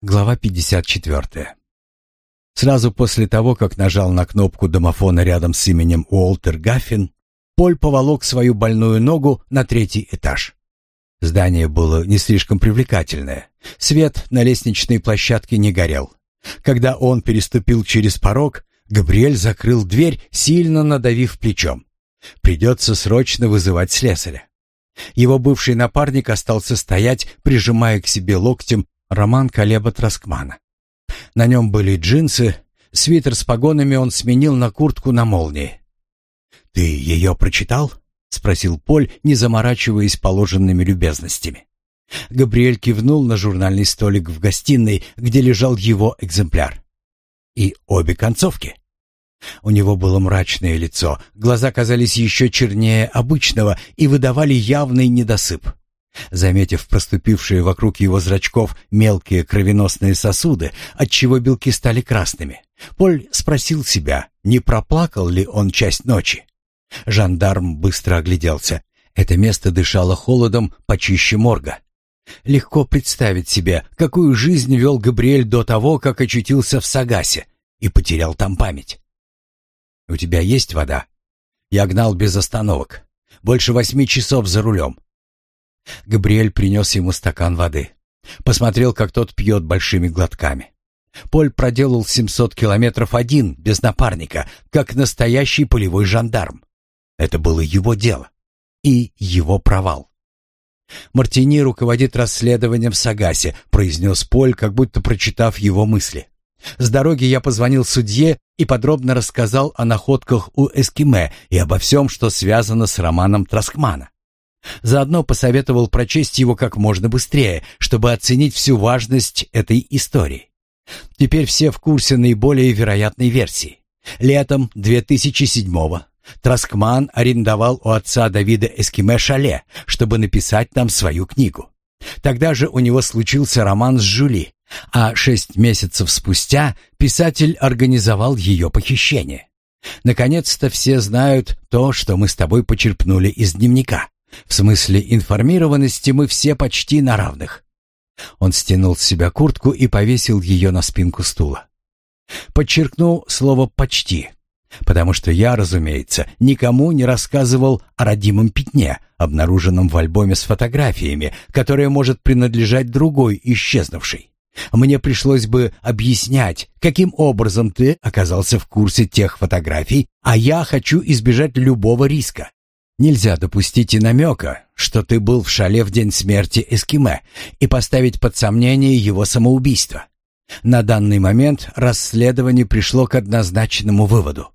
Глава 54. Сразу после того, как нажал на кнопку домофона рядом с именем Уолтер Гаффин, Поль поволок свою больную ногу на 3-й этаж. Здание было не слишком привлекательное. Свет на лестничной площадке не горел. Когда он переступил через порог, Габриэль закрыл дверь, сильно надавив плечом. Придется срочно вызывать слесаря. Его бывший напарник остался стоять, прижимая к себе локтем роман Калеба Траскмана. На нем были джинсы, свитер с погонами он сменил на куртку на молнии. «Ты ее прочитал?» — спросил Поль, не заморачиваясь положенными любезностями. Габриэль кивнул на журнальный столик в гостиной, где лежал его экземпляр. «И обе концовки?» У него было мрачное лицо, глаза казались еще чернее обычного и выдавали явный недосып. Заметив проступившие вокруг его зрачков мелкие кровеносные сосуды, отчего белки стали красными, Поль спросил себя, не проплакал ли он часть ночи. Жандарм быстро огляделся. Это место дышало холодом почище морга. Легко представить себе, какую жизнь вел Габриэль до того, как очутился в Сагасе и потерял там память. «У тебя есть вода?» «Я гнал без остановок. Больше 8 часов за рулем». Габриэль принес ему стакан воды. Посмотрел, как тот пьет большими глотками. Поль проделал 700 километров один, без напарника, как настоящий полевой жандарм. Это было его дело. И его провал. «Мартини руководит расследованием в Сагасе», — произнес Поль, как будто прочитав его мысли. «С дороги я позвонил судье и подробно рассказал о находках у Эскиме и обо всем, что связано с романом Траскмана. Заодно посоветовал прочесть его как можно быстрее, чтобы оценить всю важность этой истории. Теперь все в курсе наиболее вероятной версии. Летом 2007-го Траскман арендовал у отца Давида Эскиме шале, чтобы написать там свою книгу. Тогда же у него случился роман с Жюли, а 6 месяцев спустя писатель организовал ее похищение. Наконец-то все знают то, что мы с тобой почерпнули из дневника. В смысле информированности мы все почти на равных». Он стянул с себя куртку и повесил ее на спинку стула. Подчеркну слово «почти», потому что я, разумеется, никому не рассказывал о родимом пятне, обнаруженном в альбоме с фотографиями, которое может принадлежать другой исчезнувшей. Мне пришлось бы объяснять, каким образом ты оказался в курсе тех фотографий, а я хочу избежать любого риска. Нельзя допустить и намека, что ты был в шале в день смерти Эскиме, и поставить под сомнение его самоубийство. На данный момент расследование пришло к однозначному выводу.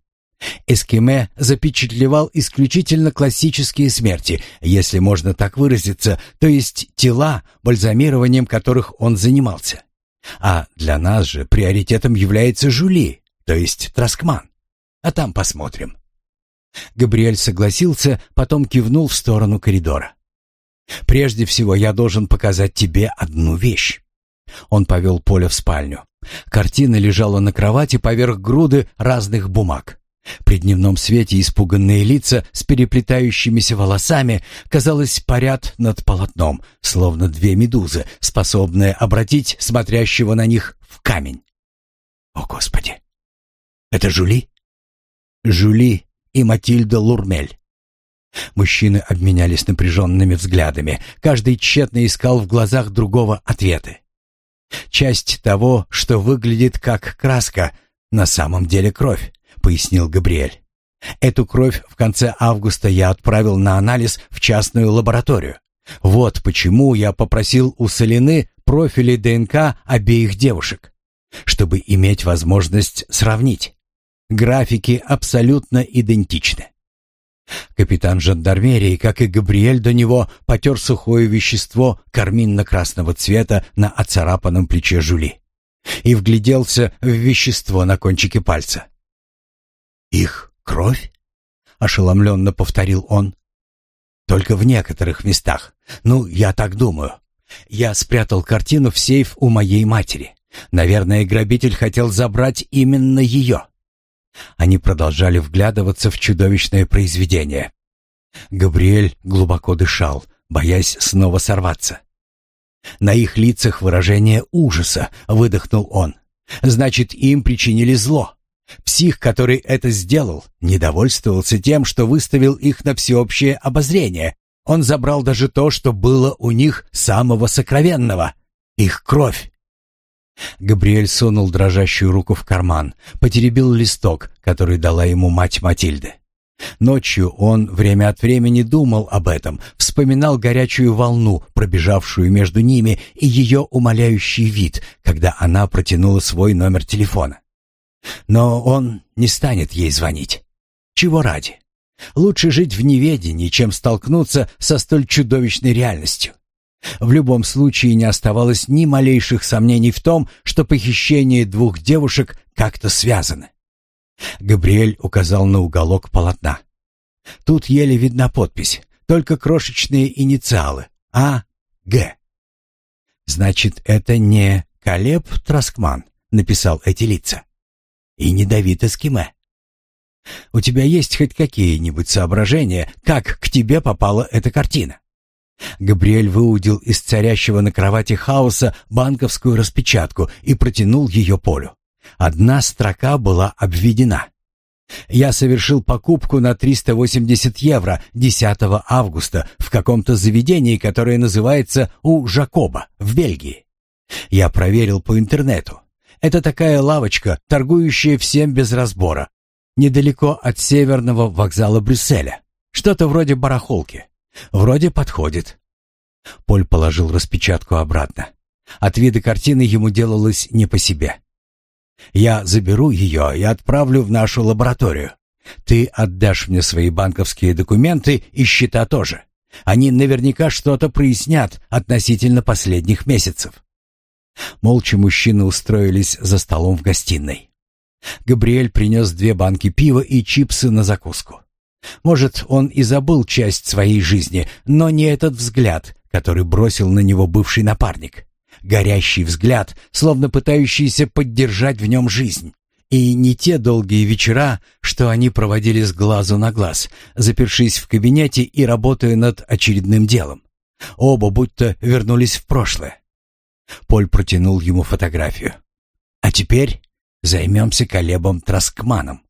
Эскиме запечатлевал исключительно классические смерти, если можно так выразиться, то есть тела, бальзамированием которых он занимался. А для нас же приоритетом является Жюли, то есть Траскман. А там посмотрим. Габриэль согласился, потом кивнул в сторону коридора. «Прежде всего я должен показать тебе одну вещь». Он повел Поля в спальню. Картина лежала на кровати поверх груды разных бумаг. При дневном свете испуганные лица с переплетающимися волосами, казалось, парят над полотном, словно 2 медузы, способные обратить смотрящего на них в камень. «О, Господи! Это Жюли?» «Жюли и Матильда Лурмель». Мужчины обменялись напряженными взглядами. Каждый тщетно искал в глазах другого ответы. «Часть того, что выглядит как краска, на самом деле кровь», — пояснил Габриэль. «Эту кровь в конце августа я отправил на анализ в частную лабораторию. Вот почему я попросил у Солины профили ДНК обеих девушек, чтобы иметь возможность сравнить. Графики абсолютно идентичны». Капитан жандармерии, как и Габриэль до него, потер сухое вещество карминно-красного цвета на оцарапанном плече Жюли и вгляделся в вещество на кончике пальца. «Их кровь?» — ошеломленно повторил он. «Только в некоторых местах. Ну, я так думаю. Я спрятал картину в сейф у моей матери. Наверное, грабитель хотел забрать именно ее». Они продолжали вглядываться в чудовищное произведение. Габриэль глубоко дышал, боясь снова сорваться. На их лицах выражение ужаса, выдохнул он. Значит, им причинили зло. Псих, который это сделал, не довольствовался тем, что выставил их на всеобщее обозрение. Он забрал даже то, что было у них самого сокровенного — их кровь. Габриэль сунул дрожащую руку в карман, потеребил листок, который дала ему мать Матильды. Ночью он время от времени думал об этом, вспоминал горячую волну, пробежавшую между ними, и ее умоляющий вид, когда она протянула свой номер телефона. Но он не станет ей звонить. Чего ради? Лучше жить в неведении, чем столкнуться со столь чудовищной реальностью. В любом случае не оставалось ни малейших сомнений в том, что похищение двух девушек как-то связано. Габриэль указал на уголок полотна. Тут еле видна подпись, только крошечные инициалы А. Г. Значит, это не Калеб Траскман написал эти лица. И не Давид Эскиме. У тебя есть хоть какие-нибудь соображения, как к тебе попала эта картина? Габриэль выудил из царящего на кровати хаоса банковскую распечатку и протянул ее Полю. Одна строка была обведена. «Я совершил покупку на 380 евро 10 августа в каком-то заведении, которое называется «У Жакоба» в Бельгии. Я проверил по интернету. Это такая лавочка, торгующая всем без разбора, недалеко от северного вокзала Брюсселя. Что-то вроде барахолки. Вроде подходит». Поль положил распечатку обратно. От вида картины ему делалось не по себе. «Я заберу ее и отправлю в нашу лабораторию. Ты отдашь мне свои банковские документы и счета тоже. Они наверняка что-то прояснят относительно последних месяцев». Молча мужчины устроились за столом в гостиной. Габриэль принес 2 банки пива и чипсы на закуску. Может, он и забыл часть своей жизни, но не этот взгляд, который бросил на него бывший напарник. Горящий взгляд, словно пытающийся поддержать в нем жизнь. И не те долгие вечера, что они проводили с глазу на глаз, запершись в кабинете и работая над очередным делом. Оба будто вернулись в прошлое. Поль протянул ему фотографию. «А теперь займемся Калебом Траскманом».